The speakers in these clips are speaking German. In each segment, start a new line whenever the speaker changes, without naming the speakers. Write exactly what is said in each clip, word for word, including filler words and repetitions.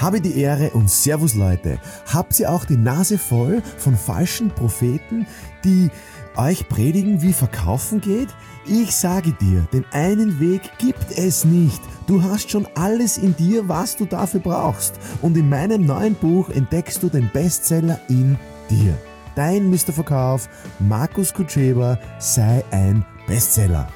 Habe die Ehre und Servus Leute. Habt ihr auch die Nase voll von falschen Propheten, die euch predigen, wie Verkaufen geht? Ich sage dir, den einen Weg gibt es nicht. Du hast schon alles in dir, was du dafür brauchst. Und in meinem neuen Buch entdeckst du den Bestseller in dir. Dein Mister Verkauf, Markus Kutscheba, sei ein Bestseller.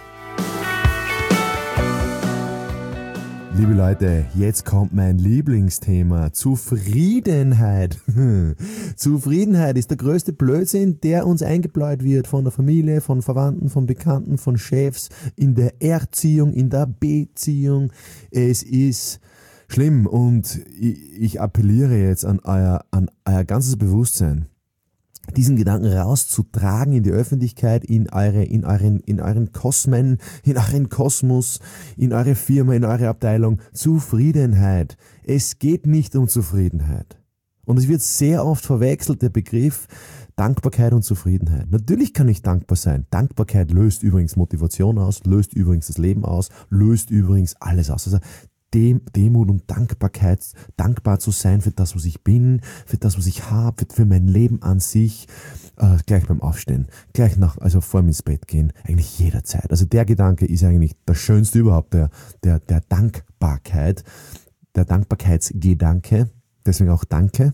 Liebe Leute, jetzt kommt mein Lieblingsthema, Zufriedenheit. Zufriedenheit ist der größte Blödsinn, der uns eingebläut wird von der Familie, von Verwandten, von Bekannten, von Chefs, in der Erziehung, in der Beziehung. Es ist schlimm und ich appelliere jetzt an euer, an euer ganzes Bewusstsein, diesen Gedanken rauszutragen in die Öffentlichkeit, in eure, in euren, in euren Kosmen, in euren Kosmos, in eure Firma, in eure Abteilung. Zufriedenheit. Es geht nicht um Zufriedenheit. Und es wird sehr oft verwechselt, der Begriff Dankbarkeit und Zufriedenheit. Natürlich kann ich dankbar sein. Dankbarkeit löst übrigens Motivation aus, löst übrigens das Leben aus, löst übrigens alles aus. Also Dem, Demut und Dankbarkeit, dankbar zu sein für das, was ich bin, für das, was ich habe, für, für mein Leben an sich, äh, gleich beim Aufstehen, gleich nach, also vor dem ins Bett gehen, eigentlich jederzeit. Also der Gedanke ist eigentlich das Schönste überhaupt, der, der, der Dankbarkeit, der Dankbarkeitsgedanke, deswegen auch Danke,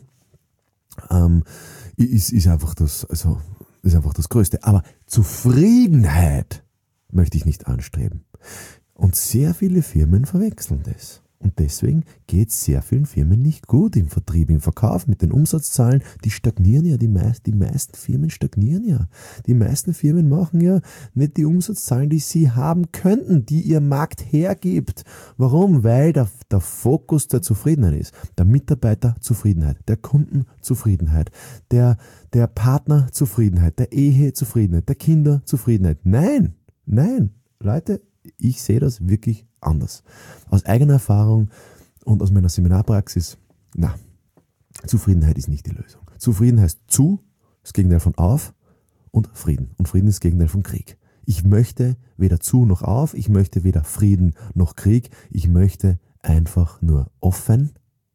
ähm, ist, ist einfach das, also, ist einfach das Größte. Aber Zufriedenheit möchte ich nicht anstreben. Und sehr viele Firmen verwechseln das. Und deswegen geht es sehr vielen Firmen nicht gut im Vertrieb, im Verkauf, mit den Umsatzzahlen. Die stagnieren ja, die, meist, die meisten Firmen stagnieren ja. Die meisten Firmen machen ja nicht die Umsatzzahlen, die sie haben könnten, die ihr Markt hergibt. Warum? Weil der, der Fokus der Zufriedenheit ist. Der Mitarbeiterzufriedenheit, der Kundenzufriedenheit, der, der Partnerzufriedenheit, der Ehezufriedenheit, der Kinderzufriedenheit. Nein, nein, Leute, ich sehe das wirklich anders. Aus eigener Erfahrung und aus meiner Seminarpraxis, na, Zufriedenheit ist nicht die Lösung. Zufrieden heißt zu, das Gegenteil von auf, und Frieden. Und Frieden ist das Gegenteil von Krieg. Ich möchte weder zu noch auf, ich möchte weder Frieden noch Krieg, ich möchte einfach nur offen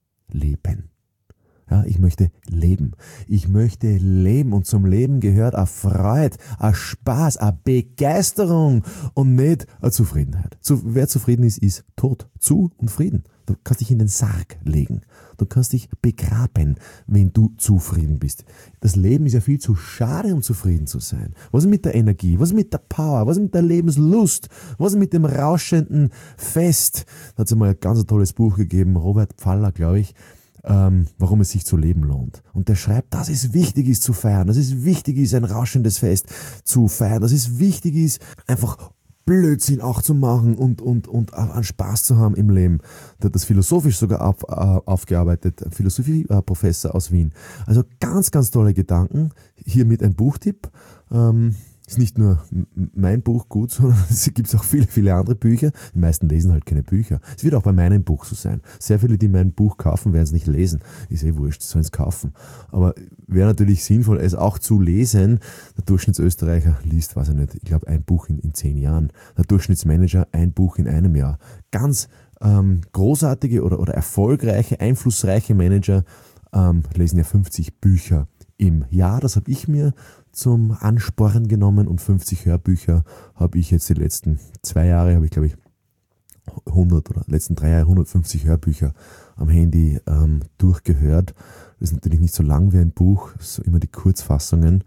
leben. Ja, ich möchte leben. Ich möchte leben und zum Leben gehört eine Freude, ein Spaß, eine Begeisterung und nicht eine Zufriedenheit. Wer zufrieden ist, ist tot. Zu und Frieden. Du kannst dich in den Sarg legen. Du kannst dich begraben, wenn du zufrieden bist. Das Leben ist ja viel zu schade, um zufrieden zu sein. Was ist mit der Energie? Was ist mit der Power? Was ist mit der Lebenslust? Was ist mit dem rauschenden Fest? Da hat es einmal ein ganz tolles Buch gegeben, Robert Pfaller, glaube ich, Ähm, warum es sich zu leben lohnt. Und der schreibt, dass es wichtig ist zu feiern, dass es wichtig ist, ein rauschendes Fest zu feiern, dass es wichtig ist, einfach Blödsinn auch zu machen und, und, und an Spaß zu haben im Leben. Der hat das philosophisch sogar auf, äh, aufgearbeitet, Philosophie-Professor aus Wien. Also ganz, ganz tolle Gedanken. Hiermit ein Buchtipp. Ähm, Ist nicht nur mein Buch gut, sondern es gibt auch viele, viele andere Bücher. Die meisten lesen halt keine Bücher. Es wird auch bei meinem Buch so sein. Sehr viele, die mein Buch kaufen, werden es nicht lesen. Ist eh wurscht, sollen es kaufen. Aber wäre natürlich sinnvoll, es auch zu lesen. Der Durchschnittsösterreicher liest, weiß ich nicht, ich glaube ein Buch in, in zehn Jahren. Der Durchschnittsmanager ein Buch in einem Jahr. Ganz ähm, großartige oder, oder erfolgreiche, einflussreiche Manager ähm, lesen ja fünfzig Bücher im Jahr. Das habe ich mir zum Ansporn genommen und fünfzig Hörbücher habe ich jetzt die letzten zwei Jahre, habe ich glaube ich hundert oder letzten drei Jahre hundertfünfzig Hörbücher am Handy ähm, durchgehört. Das ist natürlich nicht so lang wie ein Buch, so immer die Kurzfassungen,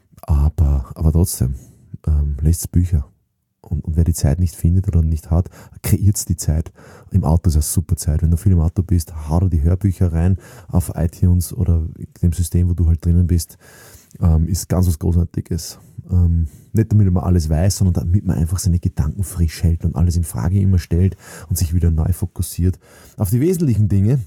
aber, aber trotzdem, ähm, lest Bücher. Und, und wer die Zeit nicht findet oder nicht hat, kreiert die Zeit. Im Auto ist eine super Zeit. Wenn du viel im Auto bist, hau dir die Hörbücher rein auf iTunes oder dem System, wo du halt drinnen bist. Ähm, ist ganz was Großartiges. Ähm, nicht damit man alles weiß, sondern damit man einfach seine Gedanken frisch hält und alles in Frage immer stellt und sich wieder neu fokussiert auf die wesentlichen Dinge.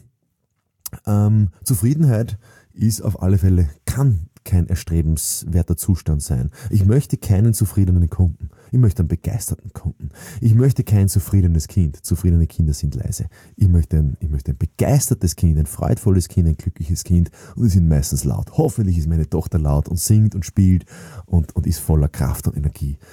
Ähm, Zufriedenheit ist auf alle Fälle, kann kein erstrebenswerter Zustand sein. Ich möchte keinen zufriedenen Kunden. Ich möchte einen begeisterten Kunden. Ich möchte kein zufriedenes Kind. Zufriedene Kinder sind leise. Ich möchte ein, ich möchte ein begeistertes Kind, ein freudvolles Kind, ein glückliches Kind und die sind meistens laut. Hoffentlich ist meine Tochter laut und singt und spielt und, und ist voller Kraft und Energie.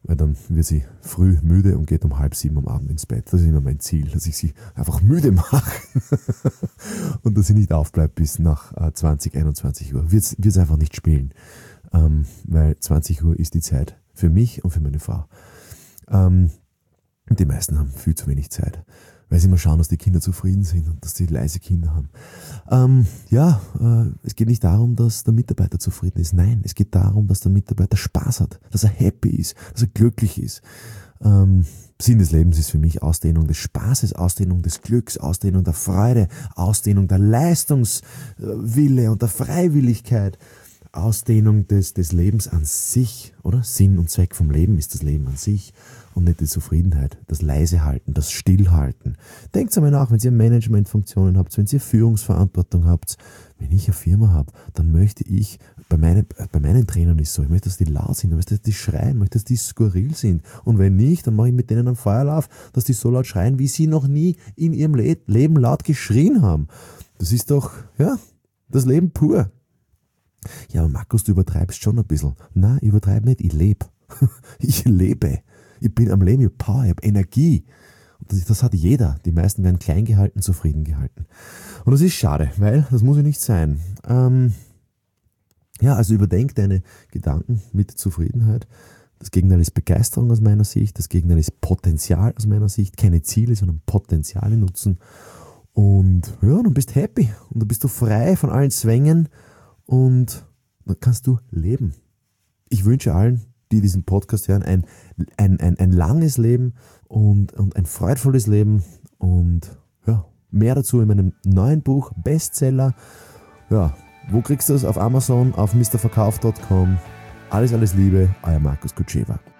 weil dann wird sie früh müde und geht um halb sieben am Abend ins Bett. Das ist immer mein Ziel, dass ich sie einfach müde mache und dass sie nicht aufbleibt bis nach äh, zwanzig, einundzwanzig Uhr. Wird es einfach nicht spielen, ähm, weil zwanzig Uhr ist die Zeit für mich und für meine Frau. Ähm, die meisten haben viel zu wenig Zeit, weil sie immer schauen, dass die Kinder zufrieden sind und dass sie leise Kinder haben. Ähm, ja, äh, es geht nicht darum, dass der Mitarbeiter zufrieden ist. Nein, es geht darum, dass der Mitarbeiter Spaß hat, dass er happy ist, dass er glücklich ist. Ähm, Sinn des Lebens ist für mich Ausdehnung des Spaßes, Ausdehnung des Glücks, Ausdehnung der Freude, Ausdehnung der Leistungswille und der Freiwilligkeit, Ausdehnung des, des Lebens an sich, oder? Sinn und Zweck vom Leben ist das Leben an sich und nicht die Zufriedenheit, das Leisehalten, das Stillhalten. Denkt einmal nach, wenn ihr Managementfunktionen habt, wenn ihr Führungsverantwortung habt, wenn ich eine Firma habe, dann möchte ich, bei meinen, bei meinen Trainern ist so, ich möchte, dass die laut sind, ich möchte, dass die schreien, ich möchte, dass die skurril sind. Und wenn nicht, dann mache ich mit denen einen Feuerlauf, dass die so laut schreien, wie sie noch nie in ihrem Le- Leben laut geschrien haben. Das ist doch, ja, das Leben pur. Ja, aber Markus, du übertreibst schon ein bisschen. Nein, ich übertreibe nicht, ich lebe. Ich lebe. Ich bin am Leben, ich habe Power, ich habe Energie. Und das, das hat jeder. Die meisten werden klein gehalten, zufrieden gehalten. Und das ist schade, weil das muss ja nicht sein. Ähm, ja, also überdenk deine Gedanken mit Zufriedenheit. Das Gegenteil ist Begeisterung aus meiner Sicht. Das Gegenteil ist Potenzial aus meiner Sicht. Keine Ziele, sondern Potenziale nutzen. Und ja, dann bist du happy. Und dann bist du frei von allen Zwängen. Und dann kannst du leben. Ich wünsche allen, die diesen Podcast hören, ein, ein, ein, ein langes Leben und, und ein freudvolles Leben. Und ja, mehr dazu in meinem neuen Buch, Bestseller. Ja, wo kriegst du es? Auf Amazon, auf mister verkauf punkt com. Alles, alles Liebe, euer Markus Kutscheva.